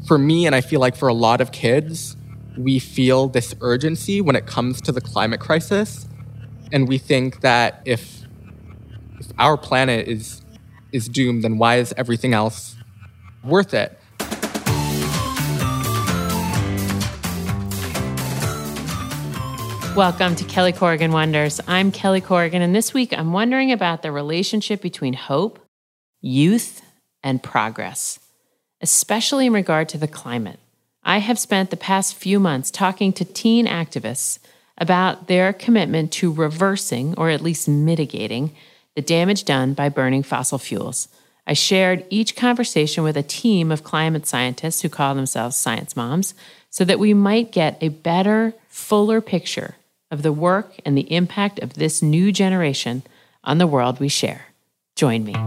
For me, and I feel like for a lot of kids, we feel this urgency when it comes to the climate crisis. And we think that if our planet is doomed, then why is everything else worth it? Welcome to Kelly Corrigan Wonders. I'm Kelly Corrigan, and this week I'm wondering about the relationship between hope, youth, and progress, especially in regard to the climate. I have spent the past few months talking to teen activists about their commitment to reversing, or at least mitigating, the damage done by burning fossil fuels. I shared each conversation with a team of climate scientists who call themselves science moms so that we might get a better, fuller picture of the work and the impact of this new generation on the world we share. Join me.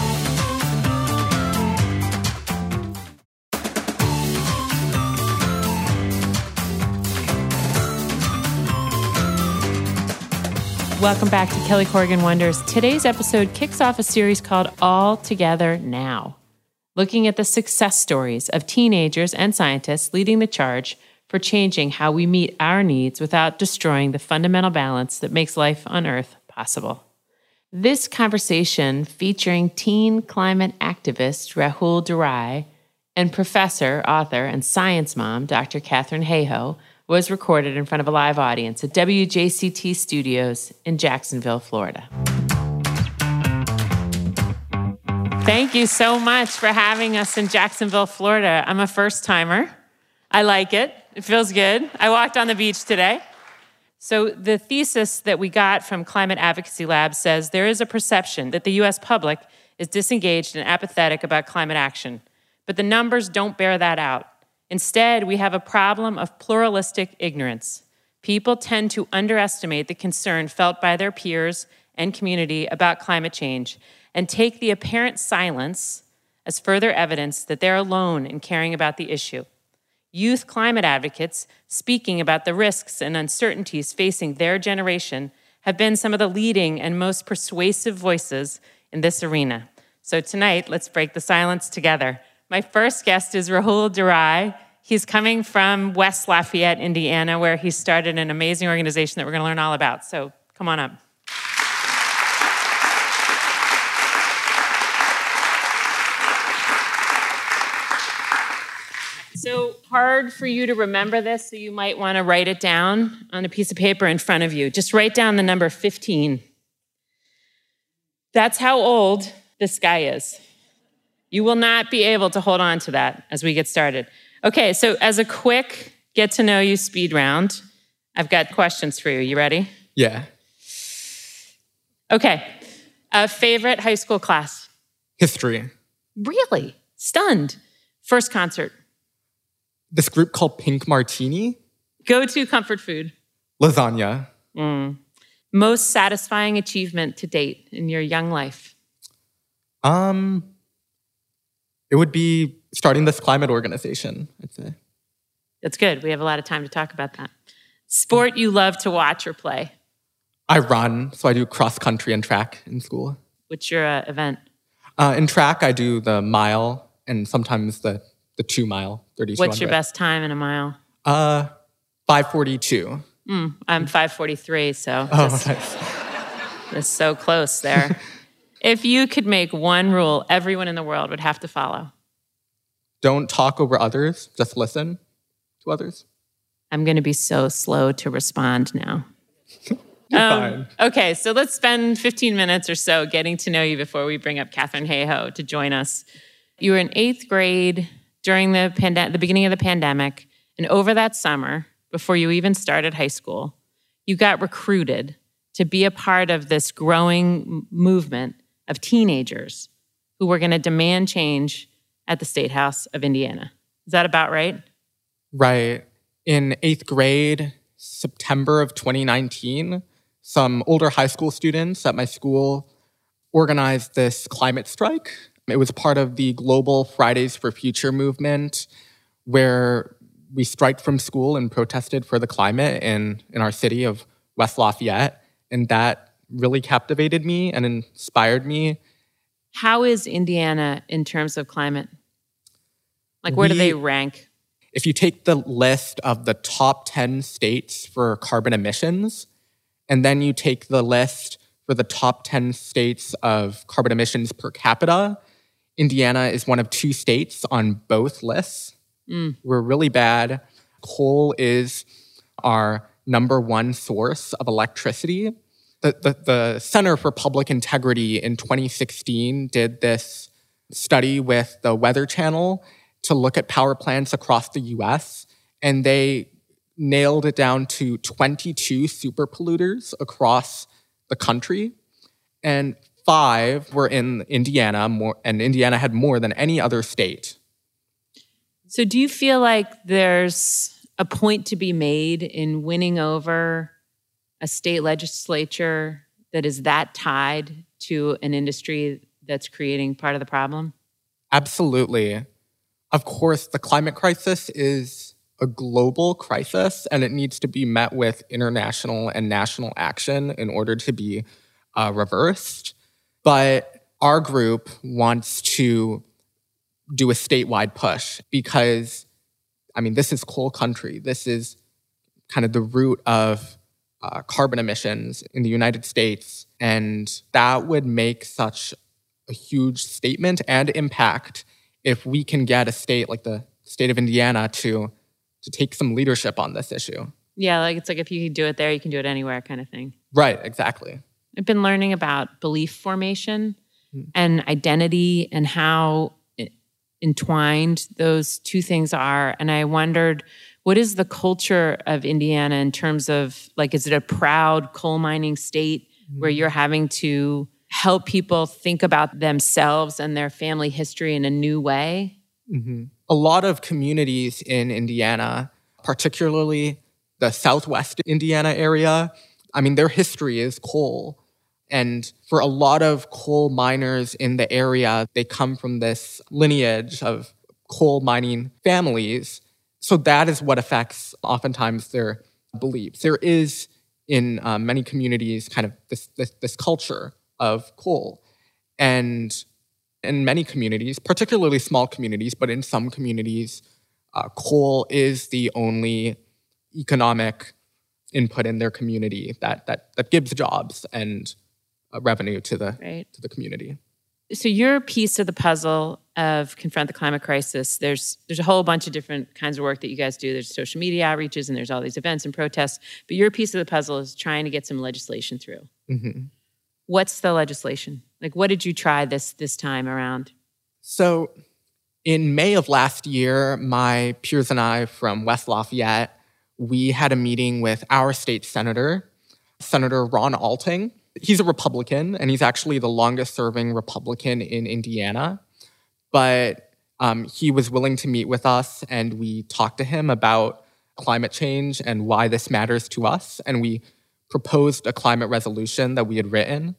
Welcome back to Kelly Corrigan Wonders. Today's episode kicks off a series called All Together Now, looking at the success stories of teenagers and scientists leading the charge for changing how we meet our needs without destroying the fundamental balance that makes life on Earth possible. This conversation, featuring teen climate activist Rahul Durai and professor, author, and science mom Dr. Katharine Hayhoe, was recorded in front of a live audience at WJCT Studios in Jacksonville, Florida. Thank you so much for having us in Jacksonville, Florida. I'm a first-timer. I like it. It feels good. I walked on the beach today. So the thesis that we got from Climate Advocacy Lab says there is a perception that the U.S. public is disengaged and apathetic about climate action, but the numbers don't bear that out. Instead, we have a problem of pluralistic ignorance. People tend to underestimate the concern felt by their peers and community about climate change and take the apparent silence as further evidence that they're alone in caring about the issue. Youth climate advocates speaking about the risks and uncertainties facing their generation have been some of the leading and most persuasive voices in this arena. So tonight, let's break the silence together. My first guest is Rahul Durai. He's coming from West Lafayette, Indiana, where he started an amazing organization that we're going to learn all about. So come on up. So hard for you to remember this, so you might want to write it down on a piece of paper in front of you. Just write down the number 15. That's how old this guy is. You will not be able to hold on to that as we get started. Okay, so as a quick get-to-know-you speed round, I've got questions for you. You ready? Yeah. Okay. Favorite high school class? History. Really? Stunned. First concert? This group called Pink Martini. Go-to comfort food? Lasagna. Most satisfying achievement to date in your young life? It would be starting this climate organization, I'd say. That's good. We have a lot of time to talk about that. Sport you love to watch or play? I run, so I do cross country and track in school. What's your event? In track, I do the mile and sometimes the 2 mile, 3200. What's your best time in a mile? 5:42. I'm 5:43, so Nice. just so close there. If you could make one rule everyone in the world would have to follow? Don't talk over others, just listen to others. I'm going to be so slow to respond now. You're fine. Okay, so let's spend 15 minutes or so getting to know you before we bring up Katharine Hayhoe to join us. You were in 8th grade during the beginning of the pandemic, and over that summer, before you even started high school, you got recruited to be a part of this growing movement of teenagers who were going to demand change at the State House of Indiana. Is that about right? Right. In 8th grade, September of 2019, some older high school students at my school organized this climate strike. It was part of the Global Fridays for Future movement, where we striked from school and protested for the climate in our city of West Lafayette. And that really captivated me and inspired me. How is Indiana in terms of climate? Like, where do they rank? If you take the list of the top 10 states for carbon emissions, and then you take the list for the top 10 states of carbon emissions per capita, Indiana is one of 2 states on both lists. We're really bad. Coal is our number 1 source of electricity. The Center for Public Integrity in 2016 did this study with the Weather Channel to look at power plants across the US, and they nailed it down to 22 super polluters across the country, and 5 were in Indiana, and Indiana had more than any other state. So do you feel like there's a point to be made in winning over a state legislature that is that tied to an industry that's creating part of the problem? Absolutely. Of course, the climate crisis is a global crisis, and it needs to be met with international and national action in order to be reversed. But our group wants to do a statewide push because, this is coal country. This is kind of the root of carbon emissions in the United States. And that would make such a huge statement and impact if we can get a state like the state of Indiana to take some leadership on this issue. Yeah, it's like if you can do it there, you can do it anywhere kind of thing. Right, exactly. I've been learning about belief formation and identity and how entwined those 2 things are. And I wondered, what is the culture of Indiana in terms of, is it a proud coal mining state where you're having to help people think about themselves and their family history in a new way? A lot of communities in Indiana, particularly the southwest Indiana area, their history is coal. And for a lot of coal miners in the area, they come from this lineage of coal mining families. So that is what affects oftentimes their beliefs. There is in many communities kind of this culture of coal. And in many communities, particularly small communities, but in some communities, coal is the only economic input in their community that gives jobs and revenue to the community. So your piece of the puzzle of Confront the Climate Crisis, there's a whole bunch of different kinds of work that you guys do. There's social media outreaches and there's all these events and protests. But your piece of the puzzle is trying to get some legislation through. What's the legislation? What did you try this time around? So in May of last year, my peers and I from West Lafayette, we had a meeting with our state senator, Senator Ron Alting. He's a Republican, and he's actually the longest-serving Republican in Indiana. But he was willing to meet with us, and we talked to him about climate change and why this matters to us. And we proposed a climate resolution that we had written.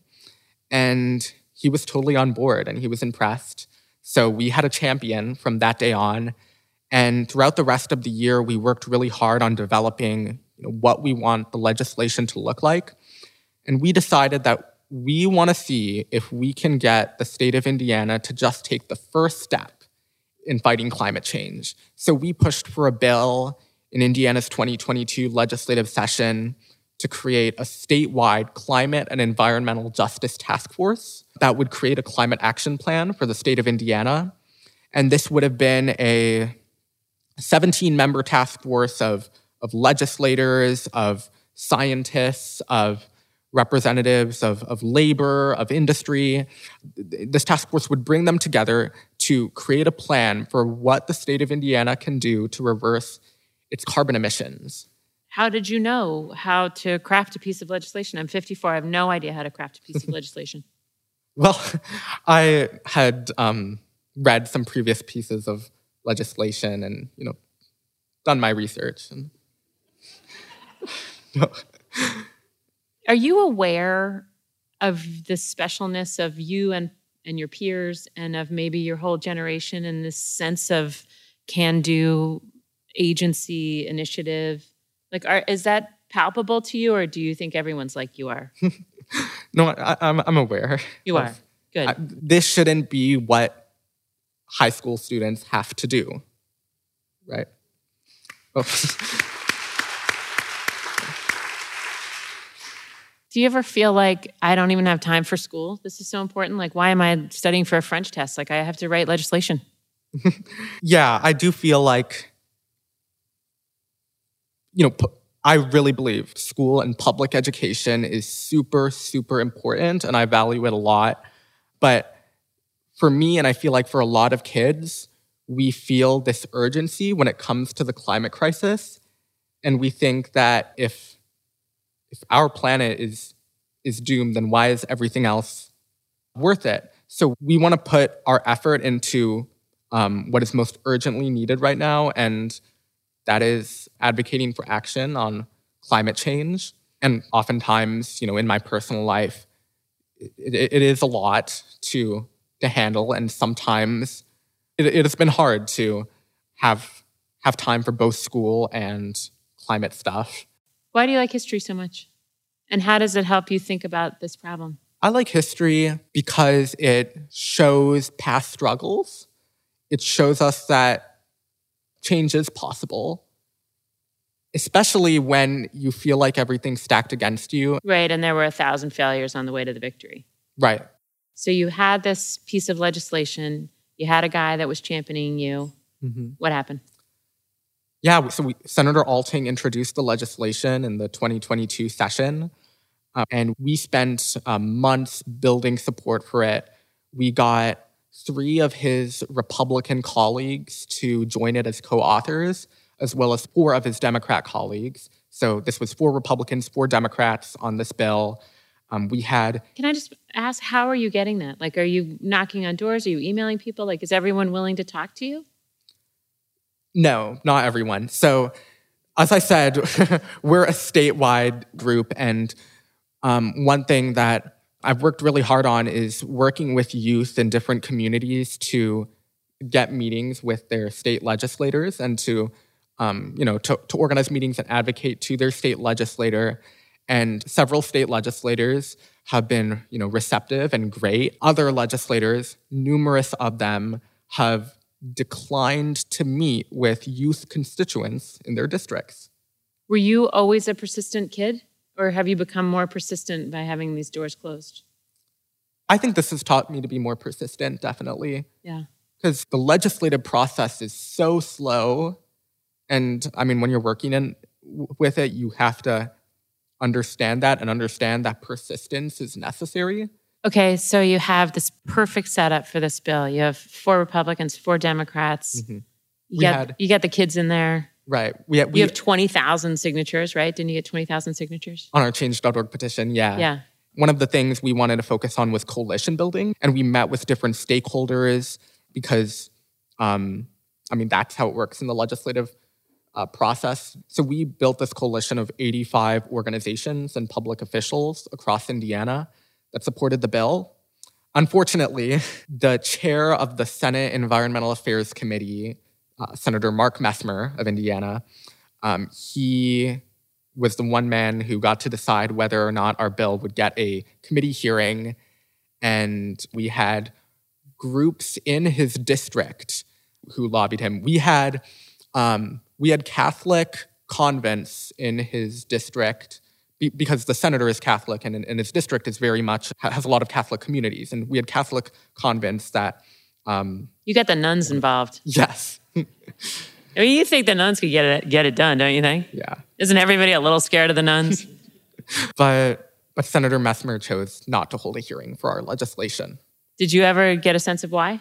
And he was totally on board, and he was impressed. So we had a champion from that day on. And throughout the rest of the year, we worked really hard on developing what we want the legislation to look like. And we decided that we want to see if we can get the state of Indiana to just take the first step in fighting climate change. So we pushed for a bill in Indiana's 2022 legislative session to create a statewide climate and environmental justice task force that would create a climate action plan for the state of Indiana. And this would have been a 17-member task force of legislators, of scientists, of representatives of labor, of industry. This task force would bring them together to create a plan for what the state of Indiana can do to reverse its carbon emissions. How did you know how to craft a piece of legislation? I'm 54. I have no idea how to craft a piece of legislation. Well, I had read some previous pieces of legislation and, done my research. And Are you aware of the specialness of you and your peers and of maybe your whole generation in this sense of can-do agency initiative? Is that palpable to you, or do you think everyone's like you are? No, I'm aware. You are. Good. This shouldn't be what high school students have to do. right? Oh. Do you ever feel like I don't even have time for school? This is so important. Like, why am I studying for a French test? Like, I have to write legislation. Yeah, I do feel like, I really believe school and public education is super, super important, and I value it a lot. But for me, and I feel like for a lot of kids, we feel this urgency when it comes to the climate crisis, and we think that if our planet is doomed, then why is everything else worth it? So we want to put our effort into what is most urgently needed right now, and that is advocating for action on climate change. And oftentimes, in my personal life, it is a lot to handle, and sometimes it has been hard to have time for both school and climate stuff. Why do you like history so much? And how does it help you think about this problem? I like history because it shows past struggles. It shows us that change is possible, especially when you feel like everything's stacked against you. Right, and there were 1,000 failures on the way to the victory. Right. So you had this piece of legislation. You had a guy that was championing you. Mm-hmm. What happened? Yeah, so Senator Alting introduced the legislation in the 2022 session, and we spent months building support for it. We got 3 of his Republican colleagues to join it as co-authors, as well as 4 of his Democrat colleagues. So this was 4 Republicans, 4 Democrats on this bill. We had... Can I just ask, how are you getting that? Like, are you knocking on doors? Are you emailing people? Like, is everyone willing to talk to you? No, not everyone. So, as I said, we're a statewide group, and one thing that I've worked really hard on is working with youth in different communities to get meetings with their state legislators and to organize meetings and advocate to their state legislator. And several state legislators have been, receptive and great. Other legislators, numerous of them, have declined to meet with youth constituents in their districts. Were you always a persistent kid, or have you become more persistent by having these doors closed? I think this has taught me to be more persistent, definitely. Yeah. Because the legislative process is so slow. And when you're working with it, you have to understand that and understand that persistence is necessary. Okay, so you have this perfect setup for this bill. You have 4 Republicans, 4 Democrats. Mm-hmm. You get the kids in there. Right. You have 20,000 signatures, right? Didn't you get 20,000 signatures? On our Change.org petition, yeah. Yeah. One of the things we wanted to focus on was coalition building, and we met with different stakeholders because, that's how it works in the legislative process. So we built this coalition of 85 organizations and public officials across Indiana that supported the bill. Unfortunately, the chair of the Senate Environmental Affairs Committee, Senator Mark Messmer of Indiana, he was the one man who got to decide whether or not our bill would get a committee hearing. And we had groups in his district who lobbied him. We had Catholic convents in his district because the senator is Catholic, and in his district is very much has a lot of Catholic communities, and we had Catholic convents that. You got the nuns involved. Yes. You think the nuns could get it done, don't you think? Yeah. Isn't everybody a little scared of the nuns? But Senator Messmer chose not to hold a hearing for our legislation. Did you ever get a sense of why?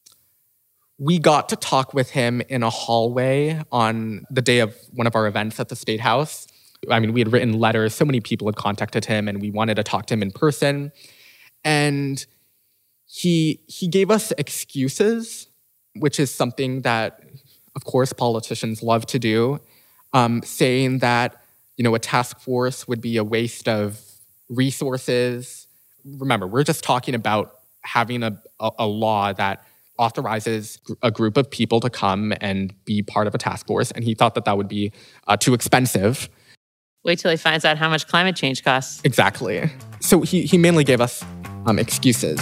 We got to talk with him in a hallway on the day of one of our events at the State House. We had written letters. So many people had contacted him, and we wanted to talk to him in person. And he gave us excuses, which is something that, of course, politicians love to do, saying that, a task force would be a waste of resources. Remember, we're just talking about having a law that authorizes a group of people to come and be part of a task force, and he thought that would be too expensive. Wait till he finds out how much climate change costs. Exactly. So he mainly gave us excuses.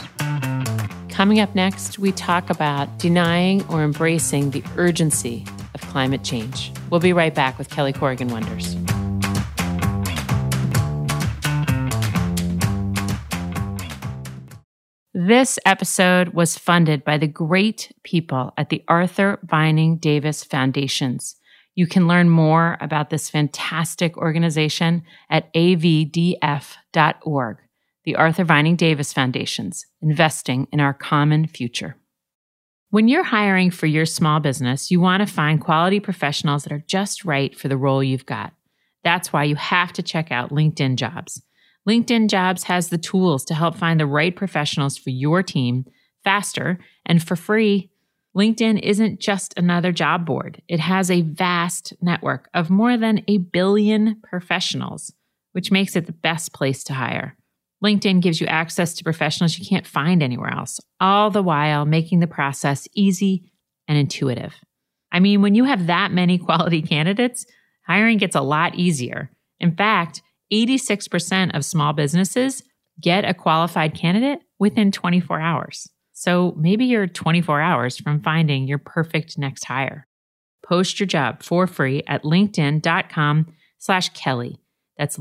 Coming up next, we talk about denying or embracing the urgency climate change. We'll be right back with Kelly Corrigan Wonders. This episode was funded by the great people at the Arthur Vining Davis Foundations. You can learn more about this fantastic organization at avdf.org. The Arthur Vining Davis Foundations, investing in our common future. When you're hiring for your small business, you want to find quality professionals that are just right for the role you've got. That's why you have to check out LinkedIn Jobs. LinkedIn Jobs has the tools to help find the right professionals for your team faster and for free. LinkedIn isn't just another job board. It has a vast network of more than 1 billion professionals, which makes it the best place to hire. LinkedIn gives you access to professionals you can't find anywhere else, all the while making the process easy and intuitive. I mean, when you have that many quality candidates, hiring gets a lot easier. In fact, 86% of small businesses get a qualified candidate within 24 hours. So maybe you're 24 hours from finding your perfect next hire. Post your job for free at linkedin.com/Kelly. That's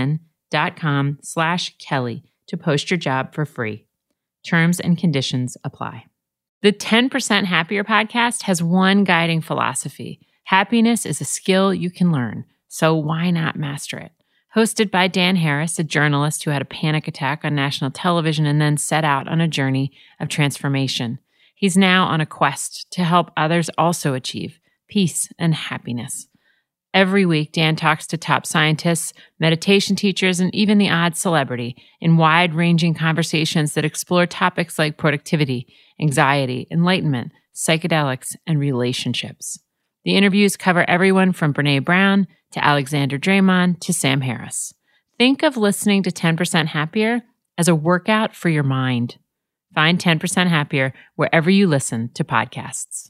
linkedin.com/Kelly to post your job for free. Terms and conditions apply. The 10% Happier podcast has one guiding philosophy. Happiness is a skill you can learn, so why not master it? Hosted by Dan Harris, a journalist who had a panic attack on national television and then set out on a journey of transformation. He's now on a quest to help others also achieve peace and happiness. Every week, Dan talks to top scientists, meditation teachers, and even the odd celebrity in wide-ranging conversations that explore topics like productivity, anxiety, enlightenment, psychedelics, and relationships. The interviews cover everyone from Brené Brown to Alexander Draymond to Sam Harris. Think of listening to 10% Happier as a workout for your mind. Find 10% Happier wherever you listen to podcasts.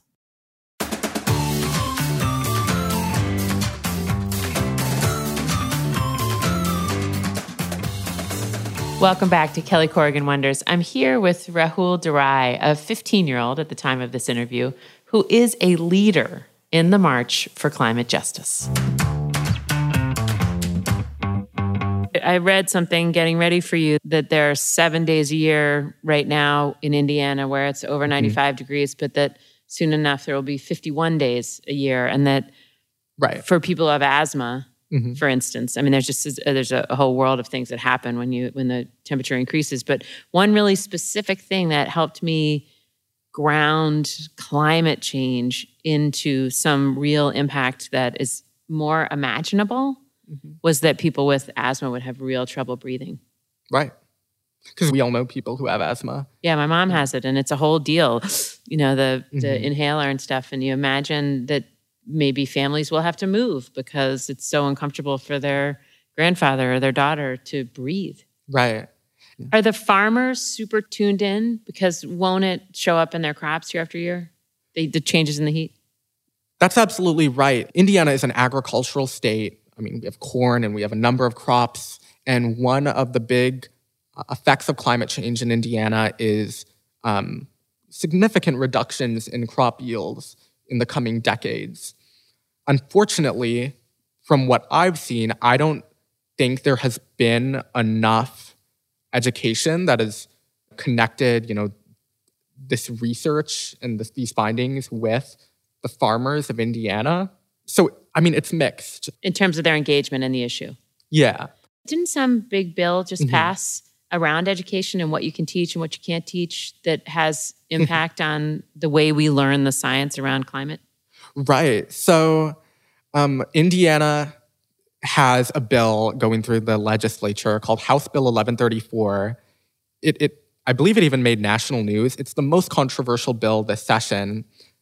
Welcome back to Kelly Corrigan Wonders. I'm here with Rahul Durai, a 15-year-old at the time of this interview, who is a leader in the March for Climate Justice. I read something getting ready for you that there are 7 days a year right now in Indiana where it's over 95 degrees, but that soon enough there will be 51 days a year. And that for people who have asthma, for instance, I mean, there's a whole world of things that happen when the temperature increases. But one really specific thing that helped me ground climate change into some real impact that is more imaginable was that people with asthma would have real trouble breathing. Right. Because we all know people who have asthma. Yeah, my mom has it, and it's a whole deal, the inhaler and stuff. And you imagine that maybe families will have to move because it's so uncomfortable for their grandfather or their daughter to breathe. Right. Are the farmers super tuned in? Because won't it show up in their crops year after year? The changes in the heat? That's absolutely right. Indiana is an agricultural state. I mean, we have corn and we have a number of crops. And one of the big effects of climate change in Indiana is significant reductions in crop yields in the coming decades. Unfortunately, from what I've seen, I don't think there has been enough education that has connected, this research and these findings with the farmers of Indiana. So, I mean, it's mixed. In terms of their engagement in the issue. Yeah. Didn't some big bill just pass around education and what you can teach and what you can't teach that has impact on the way we learn the science around climate? Right. So Indiana has a bill going through the legislature called House Bill 1134. I believe it even made national news. It's the most controversial bill this session.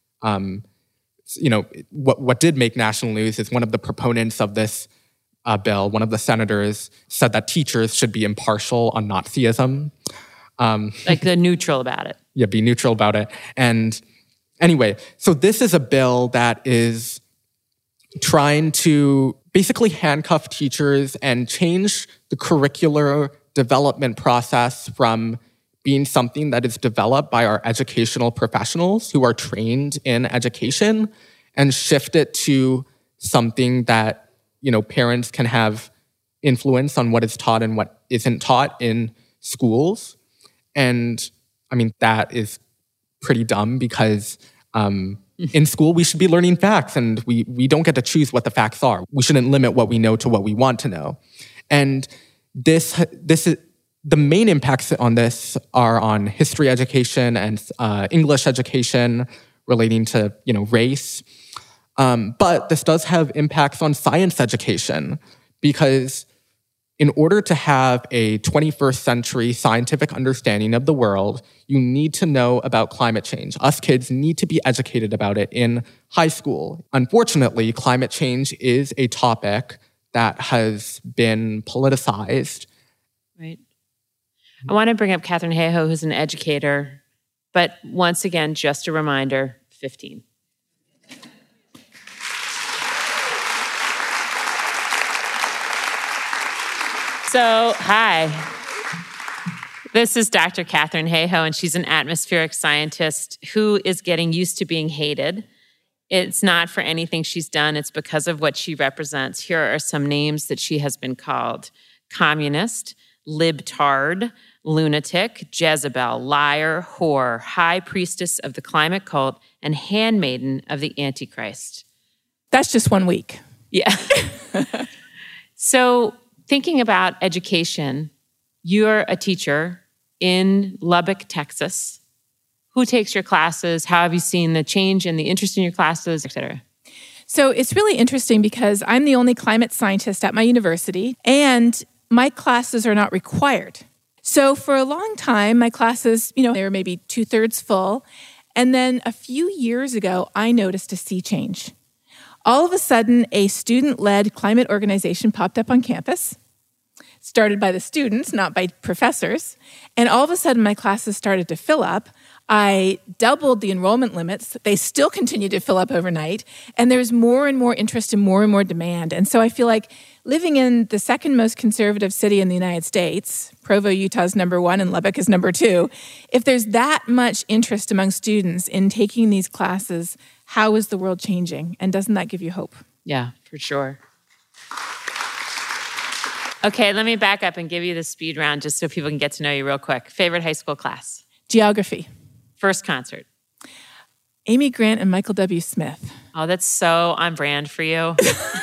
What did make national news is one of the proponents of this bill, one of the senators, said that teachers should be impartial on Nazism. Like they're neutral about it. Yeah, be neutral about it. And anyway, so this is a bill that is trying to basically handcuff teachers and change the curricular development process from being something that is developed by our educational professionals who are trained in education and shift it to something that, parents can have influence on what is taught and what isn't taught in schools. And that is pretty dumb because in school we should be learning facts, and we don't get to choose what the facts are. We shouldn't limit what we know to what we want to know. And this is the main impacts on this are on history education and English education relating to race. But this does have impacts on science education, because in order to have a 21st century scientific understanding of the world, you need to know about climate change. Us kids need to be educated about it in high school. Unfortunately, climate change is a topic that has been politicized. Right. I want to bring up Katharine Hayhoe, who's an educator, but once again, just a reminder, 15. So, hi. This is Dr. Katharine Hayhoe, and she's an atmospheric scientist who is getting used to being hated. It's not for anything she's done. It's because of what she represents. Here are some names that she has been called: communist, libtard, lunatic, Jezebel, liar, whore, high priestess of the climate cult, and handmaiden of the Antichrist. That's just 1 week. Yeah. So thinking about education, you're a teacher in Lubbock, Texas. Who takes your classes? How have you seen the change in the interest in your classes, et cetera? So it's really interesting because I'm the only climate scientist at my university, and my classes are not required. So for a long time, my classes, they were maybe 2/3 full. And then a few years ago, I noticed a sea change. All of a sudden, a student-led climate organization popped up on campus, started by the students, not by professors. And all of a sudden, my classes started to fill up. I doubled the enrollment limits. They still continue to fill up overnight. And there's more and more interest and more demand. And so I feel like living in the second most conservative city in the United States, Provo, Utah's number 1 and Lubbock is number 2, if there's that much interest among students in taking these classes, how is the world changing? And doesn't that give you hope? Yeah, for sure. Okay, let me back up and give you the speed round just so people can get to know you real quick. Favorite high school class? Geography. First concert? Amy Grant and Michael W. Smith. Oh, that's so on brand for you.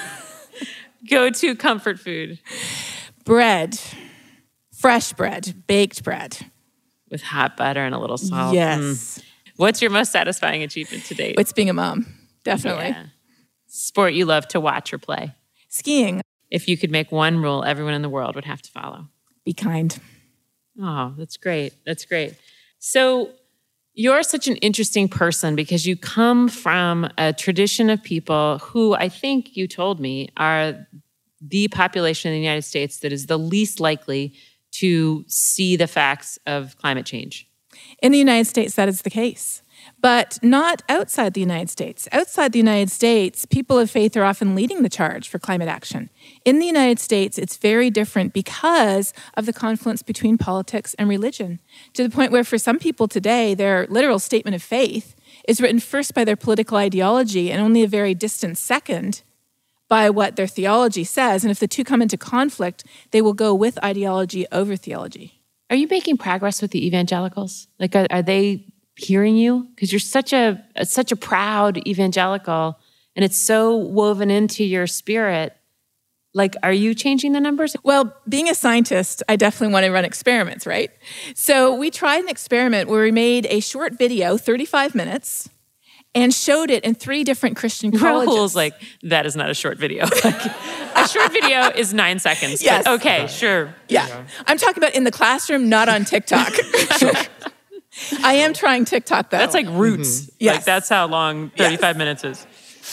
Go-to comfort food? Bread. Fresh bread. Baked bread. With hot butter and a little salt. Yes. What's your most satisfying achievement to date? It's being a mom, definitely. Yeah. Sport you love to watch or play? Skiing. If you could make one rule everyone in the world would have to follow? Be kind. Oh, that's great. That's great. So you're such an interesting person because you come from a tradition of people who I think you told me are the population in the United States that is the least likely to see the facts of climate change. In the United States, that is the case. But not outside the United States. Outside the United States, people of faith are often leading the charge for climate action. In the United States, it's very different because of the confluence between politics and religion, to the point where for some people today, their literal statement of faith is written first by their political ideology and only a very distant second by what their theology says. And if the two come into conflict, they will go with ideology over theology. Are you making progress with the evangelicals? Like, are they hearing you? Because you're such a proud evangelical, and it's so woven into your spirit. Like, are you changing the numbers? Well, being a scientist, I definitely want to run experiments, right? So we tried an experiment where we made a short video, 35 minutes, and showed it in 3 different Christian colleges. Rahul's like, that is not a short video. A short video is 9 seconds. Yes. But okay, sure. Yeah. I'm talking about in the classroom, not on TikTok. I am trying TikTok, though. That's like Roots. Mm-hmm. Yes. Like, that's how long 35 minutes is.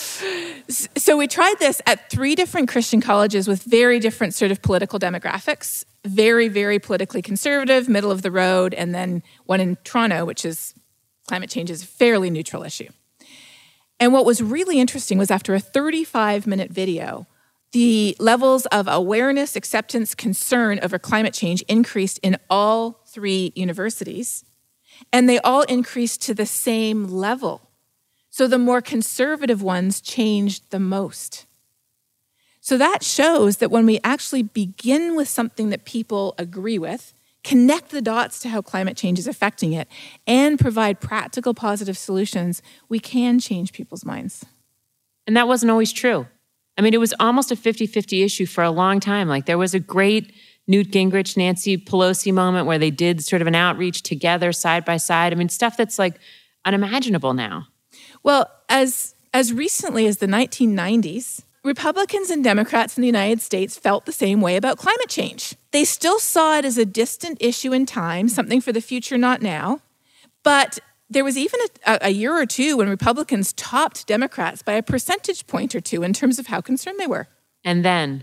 So we tried this at 3 different Christian colleges with very different sort of political demographics. Very, very politically conservative, middle of the road, and then one in Toronto, which is climate change is a fairly neutral issue. And what was really interesting was after a 35-minute video, the levels of awareness, acceptance, concern over climate change increased in all 3 universities. And they all increased to the same level. So the more conservative ones changed the most. So that shows that when we actually begin with something that people agree with, connect the dots to how climate change is affecting it, and provide practical positive solutions, we can change people's minds. And that wasn't always true. I mean, it was almost a 50-50 issue for a long time. Like there was a great Newt Gingrich, Nancy Pelosi moment where they did sort of an outreach together side by side. I mean, stuff that's like unimaginable now. Well, as recently as the 1990s, Republicans and Democrats in the United States felt the same way about climate change. They still saw it as a distant issue in time, something for the future, not now. But there was even a year or two when Republicans topped Democrats by a percentage point or two in terms of how concerned they were. And then?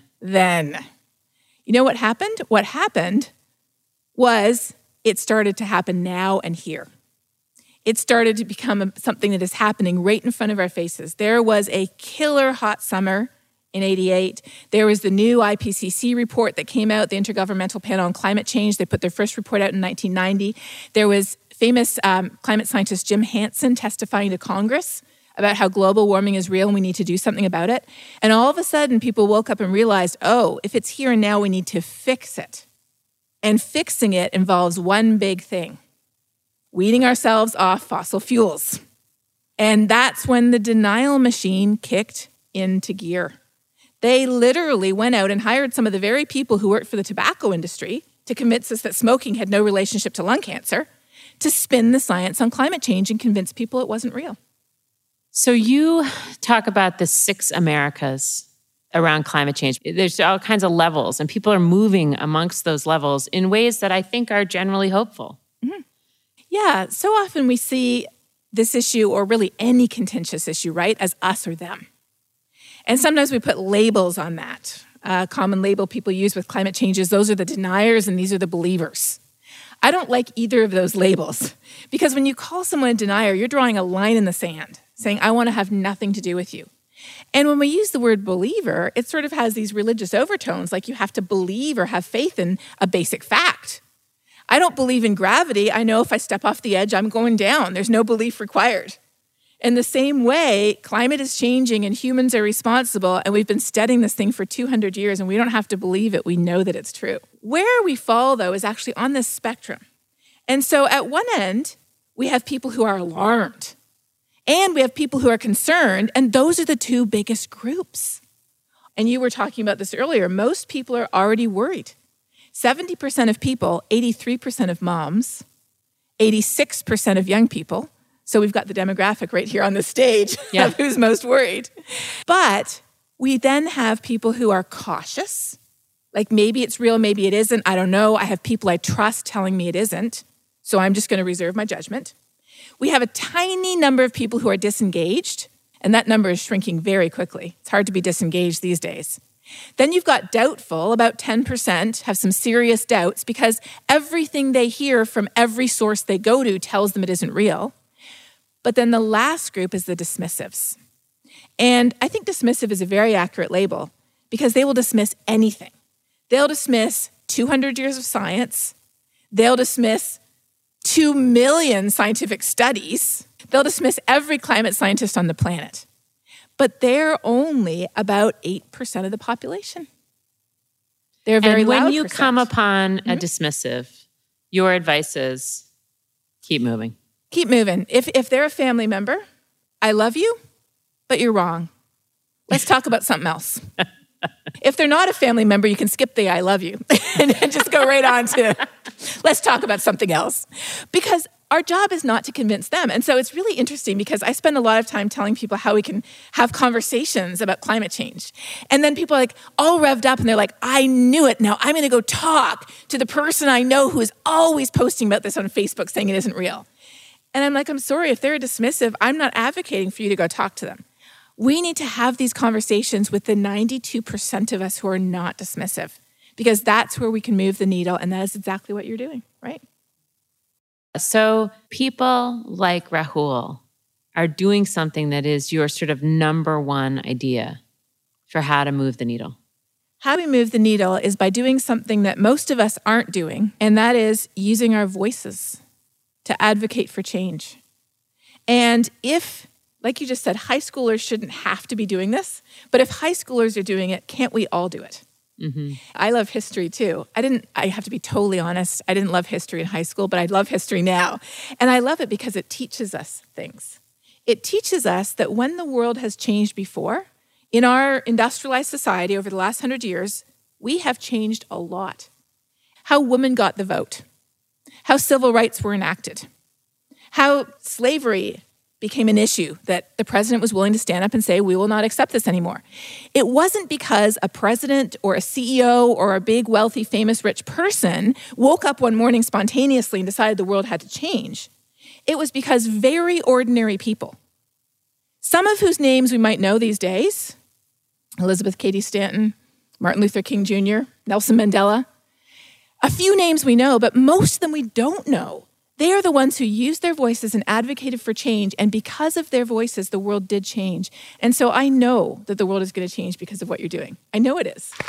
You know what happened? What happened was it started to happen now and here. It started to become something that is happening right in front of our faces. There was a killer hot summer in '88. There was the new IPCC report that came out, the Intergovernmental Panel on Climate Change. They put their first report out in 1990. There was famous climate scientist Jim Hansen testifying to Congress about how global warming is real and we need to do something about it. And all of a sudden, people woke up and realized, oh, if it's here and now, we need to fix it. And fixing it involves one big thing: weaning ourselves off fossil fuels. And that's when the denial machine kicked into gear. They literally went out and hired some of the very people who worked for the tobacco industry to convince us that smoking had no relationship to lung cancer, to spin the science on climate change and convince people it wasn't real. So you talk about the 6 Americas around climate change. There's all kinds of levels, and people are moving amongst those levels in ways that I think are generally hopeful. Mm-hmm. Yeah, so often we see this issue, or really any contentious issue, right, as us or them. And sometimes we put labels on that. A common label people use with climate change is those are the deniers and these are the believers. I don't like either of those labels, because when you call someone a denier, you're drawing a line in the sand, saying, I want to have nothing to do with you. And when we use the word believer, it sort of has these religious overtones, like you have to believe or have faith in a basic fact. I don't believe in gravity. I know if I step off the edge, I'm going down. There's no belief required. In the same way, climate is changing and humans are responsible, and we've been studying this thing for 200 years, and we don't have to believe it. We know that it's true. Where we fall, though, is actually on this spectrum. And so at one end, we have people who are alarmed, and we have people who are concerned, and those are the two biggest groups. And you were talking about this earlier. Most people are already worried. 70% of people, 83% of moms, 86% of young people. So we've got the demographic right here on the stage of who's most worried. But we then have people who are cautious. Like maybe it's real, maybe it isn't. I don't know. I have people I trust telling me it isn't. So I'm just going to reserve my judgment. We have a tiny number of people who are disengaged. And that number is shrinking very quickly. It's hard to be disengaged these days. Then you've got doubtful, about 10% have some serious doubts because everything they hear from every source they go to tells them it isn't real. But then the last group is the dismissives. And I think dismissive is a very accurate label because they will dismiss anything. They'll dismiss 200 years of science. They'll dismiss 2 million scientific studies. They'll dismiss every climate scientist on the planet. But they're only about 8% of the population. They're very loud. And when you come upon a dismissive, your advice is keep moving. Keep moving. If they're a family member, I love you, but you're wrong. Let's talk about something else. If they're not a family member, you can skip the I love you and just go right on to let's talk about something else. Because our job is not to convince them. And so it's really interesting because I spend a lot of time telling people how we can have conversations about climate change. And then people are like all revved up and they're like, I knew it. Now I'm going to go talk to the person I know who is always posting about this on Facebook saying it isn't real. And I'm like, I'm sorry, if they're dismissive, I'm not advocating for you to go talk to them. We need to have these conversations with the 92% of us who are not dismissive because that's where we can move the needle. And that is exactly what you're doing, right? So people like Rahul are doing something that is your sort of number one idea for how to move the needle. How we move the needle is by doing something that most of us aren't doing, and that is using our voices to advocate for change. And if Like you just said, high schoolers shouldn't have to be doing this. But if high schoolers are doing it, can't we all do it? Mm-hmm. I love history too. I have to be totally honest. I didn't love history in high school, but I love history now. And I love it because it teaches us things. It teaches us that when the world has changed before, in our industrialized society over the last 100 years, we have changed a lot. How women got the vote, how civil rights were enacted, how slavery became an issue that the president was willing to stand up and say, we will not accept this anymore. It wasn't because a president or a CEO or a big, wealthy, famous, rich person woke up one morning spontaneously and decided the world had to change. It was because very ordinary people, some of whose names we might know these days, Elizabeth Cady Stanton, Martin Luther King Jr., Nelson Mandela, a few names we know, but most of them we don't know. They are the ones who used their voices and advocated for change, and because of their voices, the world did change. And so I know that the world is going to change because of what you're doing. I know it is.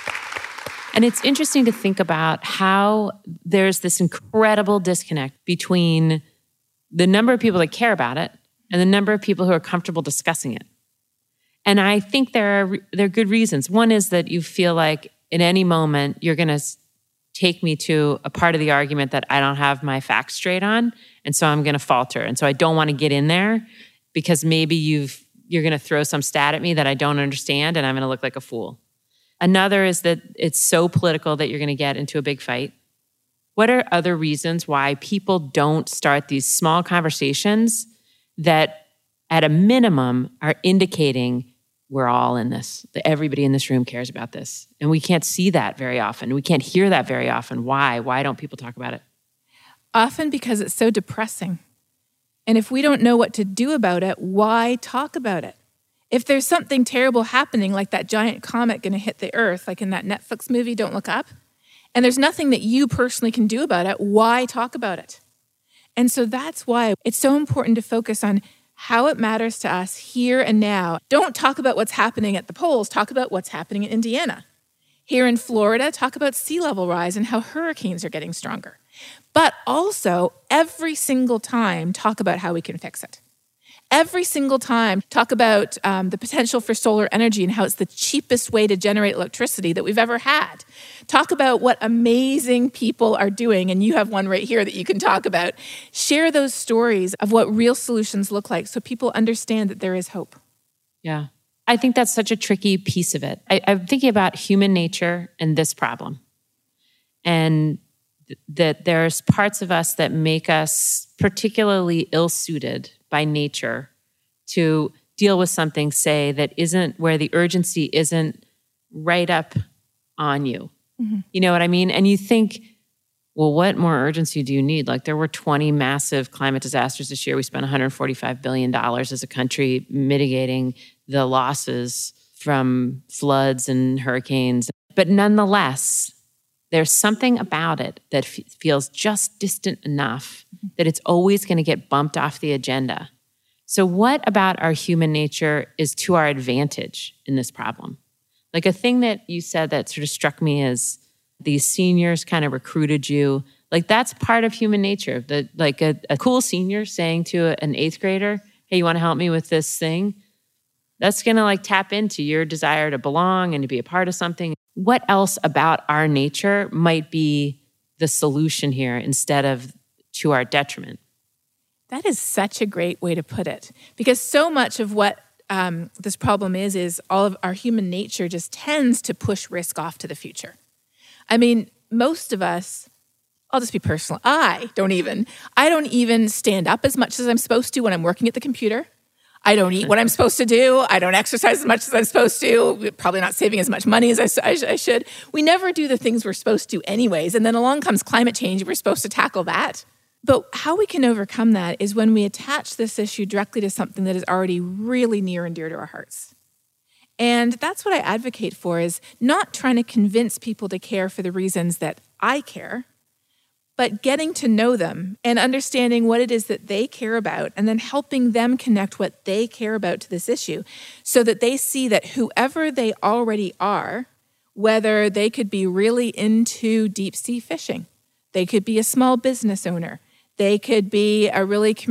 And it's interesting to think about how there's this incredible disconnect between the number of people that care about it and the number of people who are comfortable discussing it. And I think there are good reasons. One is that you feel like in any moment you're going to take me to a part of the argument that I don't have my facts straight on, and so I'm going to falter. And so I don't want to get in there because maybe you're going to throw some stat at me that I don't understand, and I'm going to look like a fool. Another is that it's so political that you're going to get into a big fight. What are other reasons why people don't start these small conversations that at a minimum are indicating we're all in this, that everybody in this room cares about this? And we can't see that very often. We can't hear that very often. Why? Why don't people talk about it? Often because it's so depressing. And if we don't know what to do about it, why talk about it? If there's something terrible happening, like that giant comet going to hit the Earth, like in that Netflix movie, Don't Look Up, and there's nothing that you personally can do about it, why talk about it? And so that's why it's so important to focus on how it matters to us here and now. Don't talk about what's happening at the polls. Talk about what's happening in Indiana. Here in Florida, talk about sea level rise and how hurricanes are getting stronger. But also, every single time, talk about how we can fix it. Every single time, talk about the potential for solar energy and how it's the cheapest way to generate electricity that we've ever had. Talk about what amazing people are doing, and you have one right here that you can talk about. Share those stories of what real solutions look like so people understand that there is hope. Yeah. I think that's such a tricky piece of it. I'm thinking about human nature and this problem. And that there's parts of us that make us particularly ill-suited by nature to deal with something, say, that isn't where the urgency isn't right up on you. Mm-hmm. You know what I mean? And you think, well, what more urgency do you need? Like there were 20 massive climate disasters this year. We spent $145 billion as a country mitigating the losses from floods and hurricanes. But nonetheless, there's something about it that feels just distant enough that it's always going to get bumped off the agenda. So what about our human nature is to our advantage in this problem? Like a thing that you said that sort of struck me is these seniors kind of recruited you. Like that's part of human nature. Like a cool senior saying to an 8th grader, hey, you want to help me with this thing? That's going to like tap into your desire to belong and to be a part of something. What else about our nature might be the solution here instead of to our detriment? That is such a great way to put it, because so much of what this problem is all of our human nature just tends to push risk off to the future. I mean, most of us, I'll just be personal, I don't even stand up as much as I'm supposed to when I'm working at the computer. I don't eat what I'm supposed to do. I don't exercise as much as I'm supposed to. Probably not saving as much money as I should. We never do the things we're supposed to anyways. And then along comes climate change. We're supposed to tackle that. But how we can overcome that is when we attach this issue directly to something that is already really near and dear to our hearts. And that's what I advocate for, is not trying to convince people to care for the reasons that I care, but getting to know them and understanding what it is that they care about, and then helping them connect what they care about to this issue so that they see that whoever they already are, whether they could be really into deep sea fishing, they could be a small business owner, they could be a really committed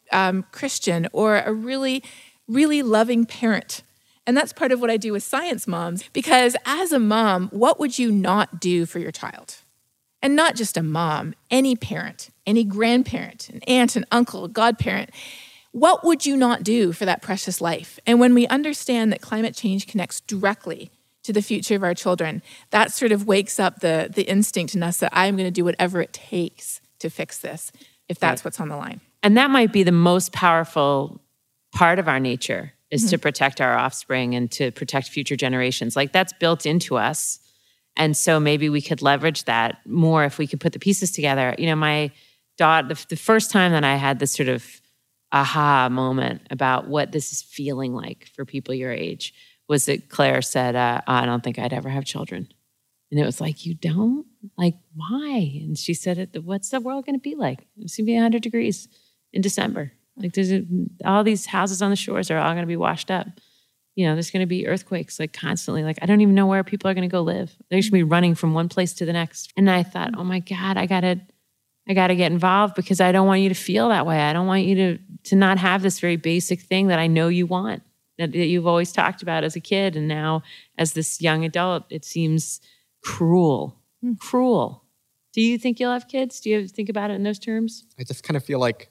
Christian or a really, really loving parent. And that's part of what I do with Science Moms, because as a mom, what would you not do for your child? And not just a mom, any parent, any grandparent, an aunt, an uncle, a godparent. What would you not do for that precious life? And when we understand that climate change connects directly to the future of our children, that sort of wakes up the instinct in us that I'm going to do whatever it takes to fix this, if that's what's on the line. And that might be the most powerful part of our nature, is to protect our offspring and to protect future generations. Like, that's built into us. And so maybe we could leverage that more if we could put the pieces together. You know, my daughter, the first time that I had this sort of aha moment about what this is feeling like for people your age was that Claire said, I don't think I'd ever have children. And it was like, you don't? Like, why? And she said, what's the world going to be like? It's going to be 100 degrees in December. Like, all these houses on the shores are all going to be washed up. You know, there's going to be earthquakes like constantly. Like, I don't even know where people are going to go live. They should be running from one place to the next. And I thought, oh my God, I got to get involved, because I don't want you to feel that way. I don't want you to not have this very basic thing that I know you want, that you've always talked about as a kid. And now as this young adult, it seems cruel. Cruel. Do you think you'll have kids? Do you think about it in those terms? I just kind of feel like,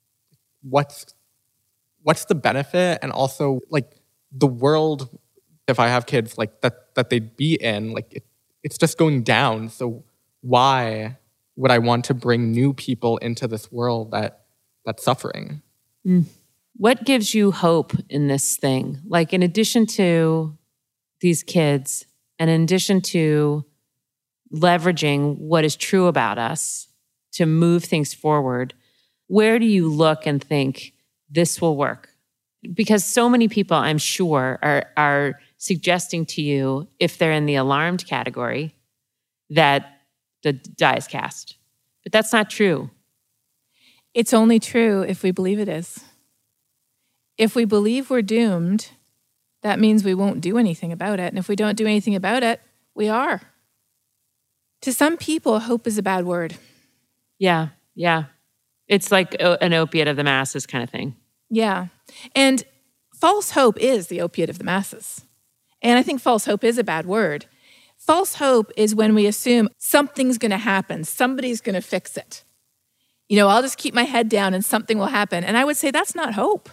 what's the benefit? And also, like, the world, if I have kids, like, that they'd be in, like, it's just going down. So why would I want to bring new people into this world that's suffering? What gives you hope in this thing? Like, in addition to these kids, and in addition to leveraging what is true about us to move things forward, where do you look and think this will work? Because so many people, I'm sure, are suggesting to you, if they're in the alarmed category, that the die is cast. But that's not true. It's only true if we believe it is. If we believe we're doomed, that means we won't do anything about it. And if we don't do anything about it, we are. To some people, hope is a bad word. Yeah. It's like an opiate of the masses kind of thing. Yeah. And false hope is the opiate of the masses. And I think false hope is a bad word. False hope is when we assume something's going to happen, somebody's going to fix it. You know, I'll just keep my head down and something will happen. And I would say that's not hope.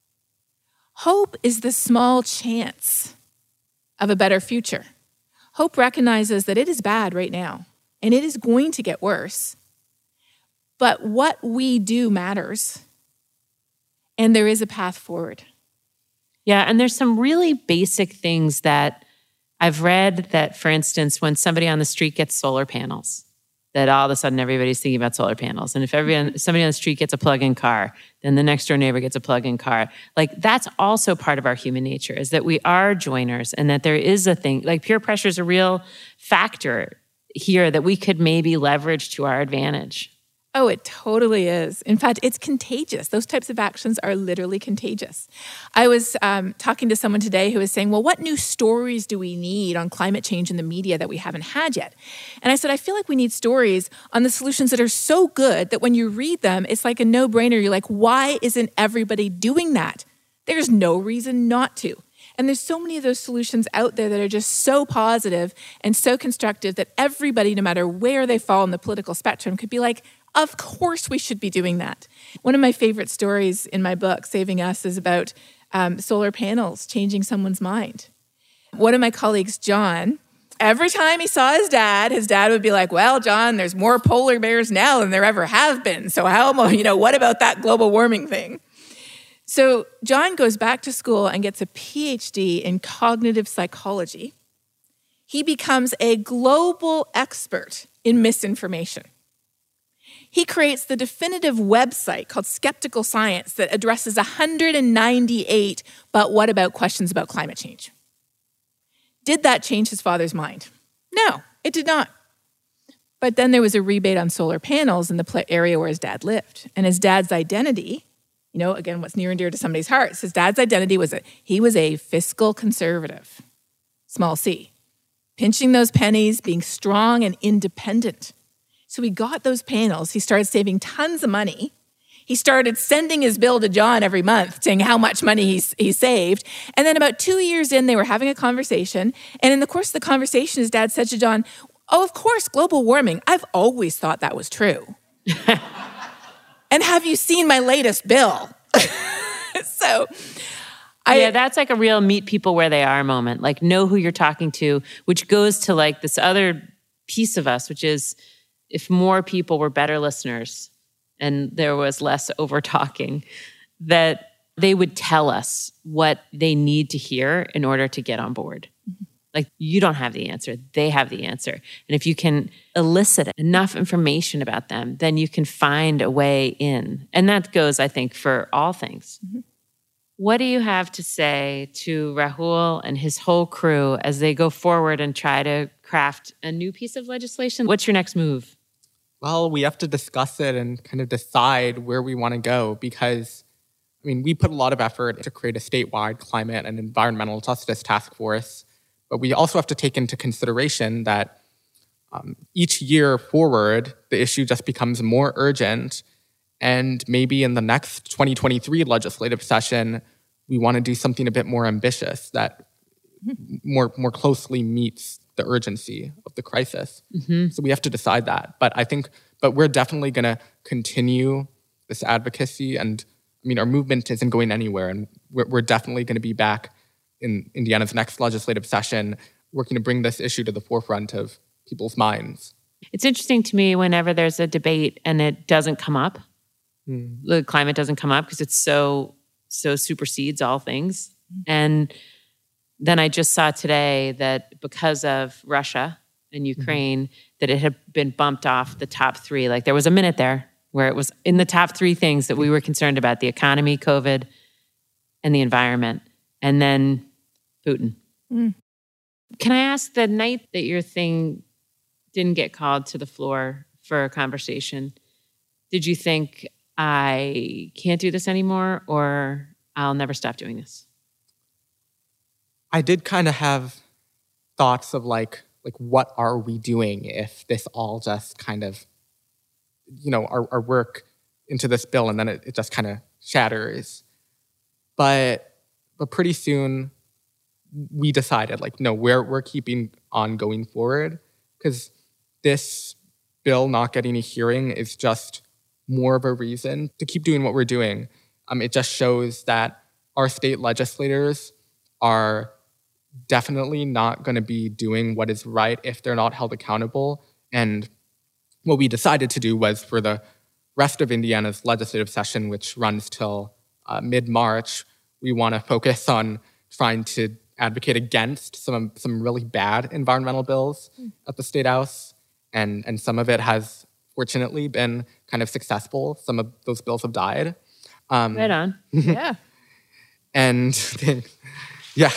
Hope is the small chance of a better future. Hope recognizes that it is bad right now, and it is going to get worse. But what we do matters, and there is a path forward. Yeah, and there's some really basic things that I've read that, for instance, when somebody on the street gets solar panels, that all of a sudden everybody's thinking about solar panels. And if somebody on the street gets a plug-in car, then the next door neighbor gets a plug-in car. Like, that's also part of our human nature, is that we are joiners, and that there is a thing, like peer pressure is a real factor here that we could maybe leverage to our advantage. Oh, it totally is. In fact, it's contagious. Those types of actions are literally contagious. I was talking to someone today who was saying, well, what new stories do we need on climate change in the media that we haven't had yet? And I said, I feel like we need stories on the solutions that are so good that when you read them, it's like a no-brainer. You're like, why isn't everybody doing that? There's no reason not to. And there's so many of those solutions out there that are just so positive and so constructive that everybody, no matter where they fall on the political spectrum, could be like, of course we should be doing that. One of my favorite stories in my book, Saving Us, is about solar panels changing someone's mind. One of my colleagues, John, every time he saw his dad would be like, well, John, there's more polar bears now than there ever have been. So what about that global warming thing? So John goes back to school and gets a PhD in cognitive psychology. He becomes a global expert in misinformation. He creates the definitive website called Skeptical Science that addresses 198 but what about questions about climate change. Did that change his father's mind? No, it did not. But then there was a rebate on solar panels in the area where his dad lived. And his dad's identity, again, what's near and dear to somebody's hearts, his dad's identity was that he was a fiscal conservative, small c, pinching those pennies, being strong and independent. So he got those panels. He started saving tons of money. He started sending his bill to John every month saying how much money he saved. And then about 2 years in, they were having a conversation. And in the course of the conversation, his dad said to John, "Oh, of course, global warming. I've always thought that was true." "And have you seen my latest bill?" Yeah, that's like a real meet people where they are moment. Like, know who you're talking to, which goes to like this other piece of us, which is if more people were better listeners and there was less over talking, that they would tell us what they need to hear in order to get on board. Mm-hmm. Like, you don't have the answer. They have the answer. And if you can elicit enough information about them, then you can find a way in. And that goes, I think, for all things. Mm-hmm. What do you have to say to Rahul and his whole crew as they go forward and try to craft a new piece of legislation? What's your next move? Well, we have to discuss it and kind of decide where we want to go because, we put a lot of effort to create a statewide climate and environmental justice task force, but we also have to take into consideration that each year forward, the issue just becomes more urgent. And maybe in the next 2023 legislative session, we want to do something a bit more ambitious that more closely meets the urgency of the crisis. Mm-hmm. So we have to decide that. But we're definitely going to continue this advocacy. And our movement isn't going anywhere. And we're definitely going to be back in Indiana's next legislative session, working to bring this issue to the forefront of people's minds. It's interesting to me whenever there's a debate and it doesn't come up. The climate doesn't come up because it's so supersedes all things. And then I just saw today that because of Russia and Ukraine, that it had been bumped off the top 3. Like there was a minute there where it was in the top 3 things that we were concerned about: the economy, COVID, and the environment. And then Putin. Can I ask, the night that your thing didn't get called to the floor for a conversation, did you think, I can't do this anymore, or I'll never stop doing this? I did kind of have thoughts of like what are we doing if this all just kind of, our work into this bill and then it just kind of shatters. But pretty soon we decided no, we're keeping on going forward because this bill not getting a hearing is just more of a reason to keep doing what we're doing. It just shows that our state legislators are definitely not going to be doing what is right if they're not held accountable. And what we decided to do was, for the rest of Indiana's legislative session, which runs till mid-March, we want to focus on trying to advocate against some really bad environmental bills at the State House. And some of it has fortunately been kind of successful. Some of those bills have died. Right on. Yeah. And yeah.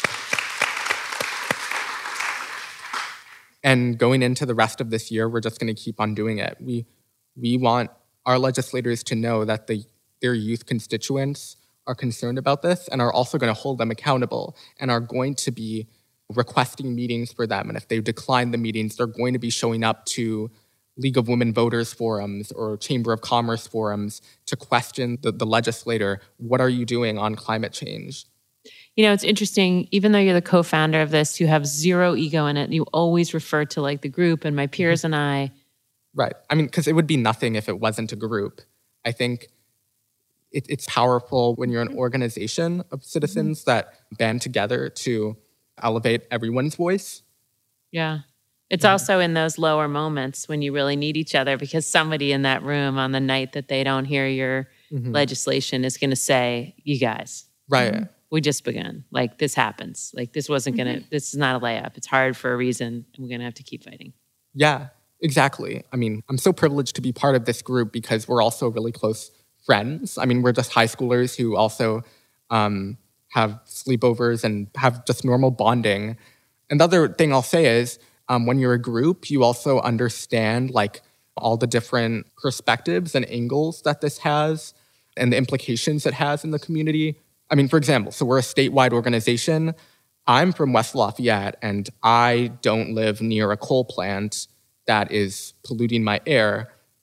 And going into the rest of this year, we're just going to keep on doing it. We want our legislators to know that their youth constituents are concerned about this and are also going to hold them accountable and are going to be requesting meetings for them. And if they decline the meetings, they're going to be showing up to League of Women Voters forums or Chamber of Commerce forums to question the legislator. What are you doing on climate change? It's interesting, even though you're the co-founder of this, you have zero ego in it. You always refer to the group and my peers and I. Right. Because it would be nothing if it wasn't a group. I think it's powerful when you're an organization of citizens that band together to elevate everyone's voice. Yeah. It's also in those lower moments when you really need each other, because somebody in that room on the night that they don't hear your legislation is going to say, you guys. Right. We just begun. This happens. This wasn't going to, this is not a layup. It's hard for a reason, and we're going to have to keep fighting. Yeah, exactly. I'm so privileged to be part of this group because we're also really close friends. We're just high schoolers who also have sleepovers and have just normal bonding. And the other thing I'll say is, when you're a group, you also understand all the different perspectives and angles that this has and the implications it has in the community. For example, so we're a statewide organization. I'm from West Lafayette, and I don't live near a coal plant that is polluting my air.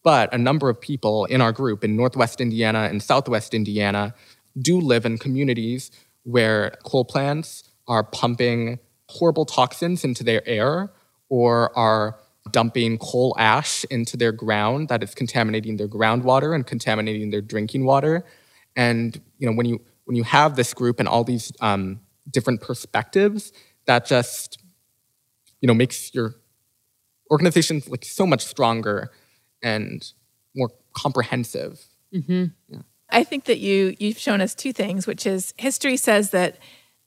But a number of people in our group in Northwest Indiana and Southwest Indiana do live in communities where coal plants are pumping horrible toxins into their air or are dumping coal ash into their ground that is contaminating their groundwater and contaminating their drinking water. And when you have this group and all these different perspectives, that just makes your organization like so much stronger and more comprehensive. Mm-hmm. Yeah. I think that you've shown us two things, which is history says that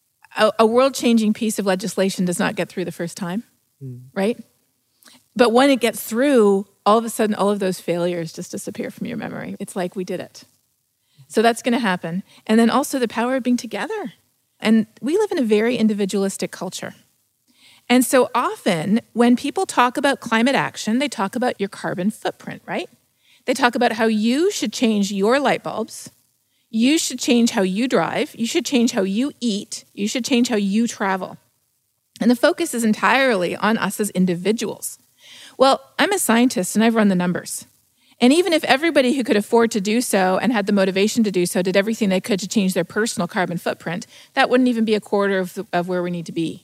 a world-changing piece of legislation does not get through the first time, right? But when it gets through, all of a sudden, all of those failures just disappear from your memory. It's like we did it. So that's going to happen. And then also the power of being together. And we live in a very individualistic culture. And so often when people talk about climate action, they talk about your carbon footprint, right? They talk about how you should change your light bulbs. You should change how you drive. You should change how you eat. You should change how you travel. And the focus is entirely on us as individuals. Well, I'm a scientist and I've run the numbers. And even if everybody who could afford to do so and had the motivation to do so did everything they could to change their personal carbon footprint, that wouldn't even be a quarter of where we need to be.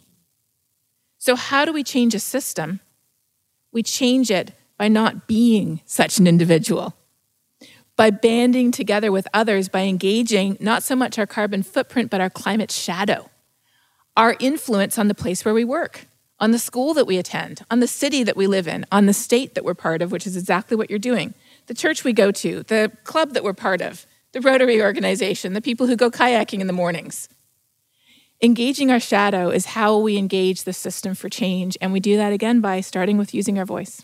So how do we change a system? We change it by not being such an individual, by banding together with others, by engaging not so much our carbon footprint, but our climate shadow, our influence on the place where we work, on the school that we attend, on the city that we live in, on the state that we're part of, which is exactly what you're doing, the church we go to, the club that we're part of, the Rotary organization, the people who go kayaking in the mornings. Engaging our shadow is how we engage the system for change, and we do that again by starting with using our voice.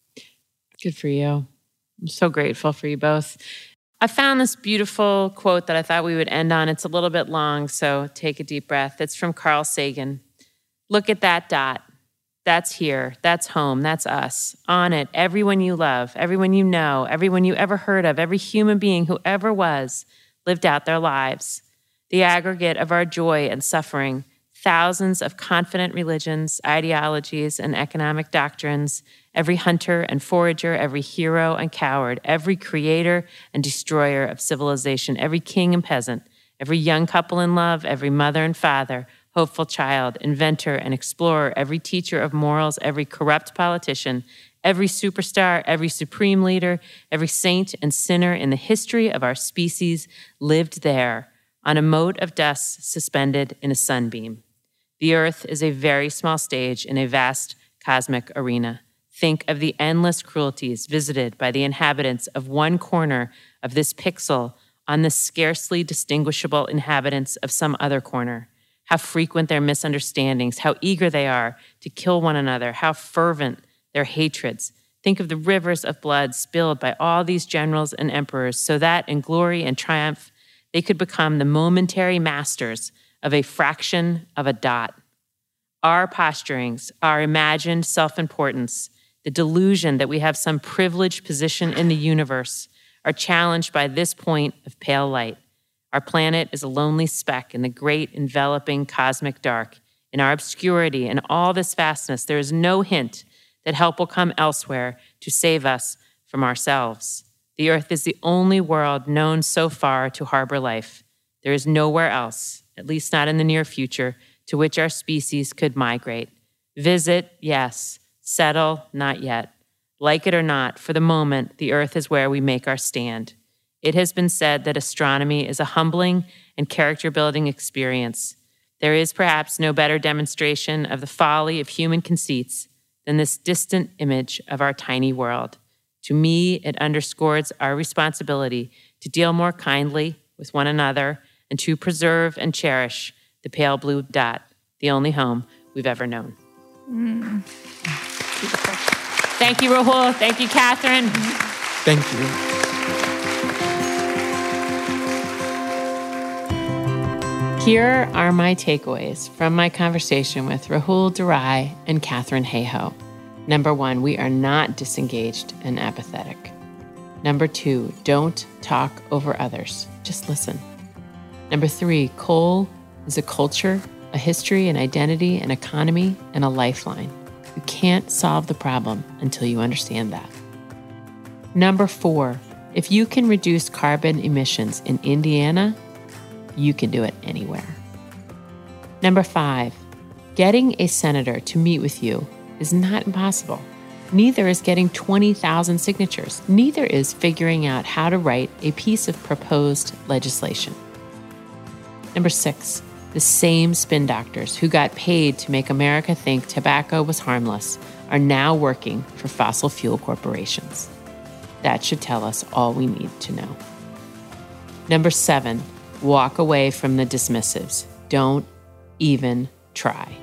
Good for you. I'm so grateful for you both. I found this beautiful quote that I thought we would end on. It's a little bit long, so take a deep breath. It's from Carl Sagan. Look at that dot. That's here. That's home. That's us. On it, everyone you love, everyone you know, everyone you ever heard of, every human being who ever was, lived out their lives. The aggregate of our joy and suffering, thousands of confident religions, ideologies, and economic doctrines, every hunter and forager, every hero and coward, every creator and destroyer of civilization, every king and peasant, every young couple in love, every mother and father, hopeful child, inventor and explorer, every teacher of morals, every corrupt politician, every superstar, every supreme leader, every saint and sinner in the history of our species lived there on a mote of dust suspended in a sunbeam. The earth is a very small stage in a vast cosmic arena. Think of the endless cruelties visited by the inhabitants of one corner of this pixel on the scarcely distinguishable inhabitants of some other corner. How frequent their misunderstandings, how eager they are to kill one another, how fervent their hatreds. Think of the rivers of blood spilled by all these generals and emperors so that in glory and triumph, they could become the momentary masters of a fraction of a dot. Our posturings, our imagined self-importance, the delusion that we have some privileged position in the universe are challenged by this point of pale light. Our planet is a lonely speck in the great enveloping cosmic dark. In our obscurity and all this vastness, there is no hint that help will come elsewhere to save us from ourselves. The earth is the only world known so far to harbor life. There is nowhere else, at least not in the near future, to which our species could migrate. Visit, yes. Settle, not yet. Like it or not, for the moment, the earth is where we make our stand. It has been said that astronomy is a humbling and character-building experience. There is perhaps no better demonstration of the folly of human conceits than this distant image of our tiny world. To me, it underscores our responsibility to deal more kindly with one another and to preserve and cherish the pale blue dot, the only home we've ever known. Thank you, Rahul. Thank you, Catherine. Thank you. Here are my takeaways from my conversation with Rahul Durai and Katharine Hayhoe. Number 1, we are not disengaged and apathetic. Number 2, don't talk over others. Just listen. Number 3, coal is a culture, a history, an identity, an economy, and a lifeline. You can't solve the problem until you understand that. Number 4, if you can reduce carbon emissions in Indiana, you can do it anywhere. Number 5, getting a senator to meet with you is not impossible. Neither is getting 20,000 signatures. Neither is figuring out how to write a piece of proposed legislation. Number 6, the same spin doctors who got paid to make America think tobacco was harmless are now working for fossil fuel corporations. That should tell us all we need to know. Number 7, walk away from the dismissives. Don't even try.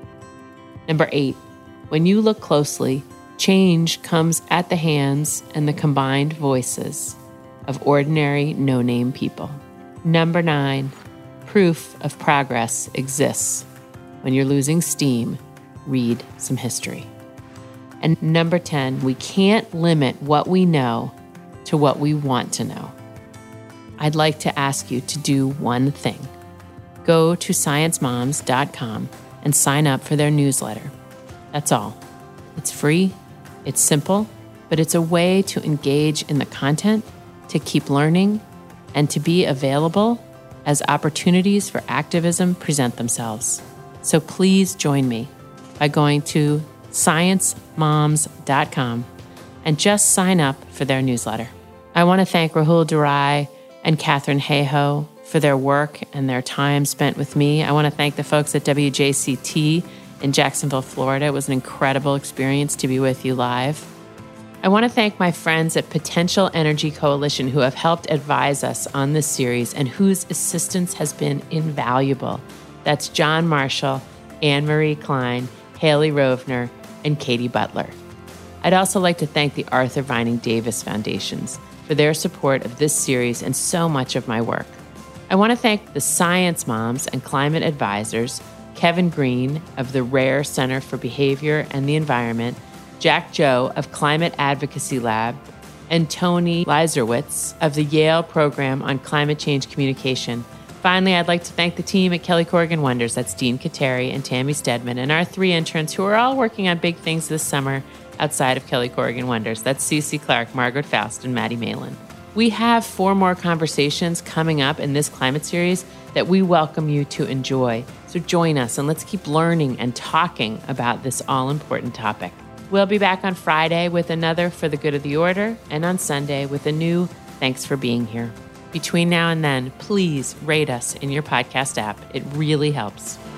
Number 8, when you look closely, change comes at the hands and the combined voices of ordinary, no-name people. Number 9, proof of progress exists. When you're losing steam, read some history. And number 10, we can't limit what we know to what we want to know. I'd like to ask you to do one thing. Go to ScienceMoms.com and sign up for their newsletter. That's all. It's free, it's simple, but it's a way to engage in the content, to keep learning, and to be available as opportunities for activism present themselves. So please join me by going to ScienceMoms.com and just sign up for their newsletter. I want to thank Rahul Durai and Catherine Hayhoe for their work and their time spent with me. I want to thank the folks at WJCT in Jacksonville, Florida. It was an incredible experience to be with you live. I want to thank my friends at Potential Energy Coalition who have helped advise us on this series and whose assistance has been invaluable. That's John Marshall, Anne-Marie Klein, Haley Rovner, and Katie Butler. I'd also like to thank the Arthur Vining Davis Foundations for their support of this series and so much of my work. I want to thank the Science Moms and Climate Advisors, Kevin Green of the Rare Center for Behavior and the Environment, Jack Joe of Climate Advocacy Lab, and Tony Leiserwitz of the Yale Program on Climate Change Communication. Finally, I'd like to thank the team at Kelly Corrigan Wonders. That's Dean Kateri and Tammy Stedman, and our 3 interns who are all working on big things this summer outside of Kelly Corrigan Wonders. That's Cece Clark, Margaret Faust, and Maddie Malin. We have 4 more conversations coming up in this climate series that we welcome you to enjoy. So join us and let's keep learning and talking about this all-important topic. We'll be back on Friday with another For the Good of the Order, and on Sunday with a new Thanks for Being Here. Between now and then, please rate us in your podcast app. It really helps.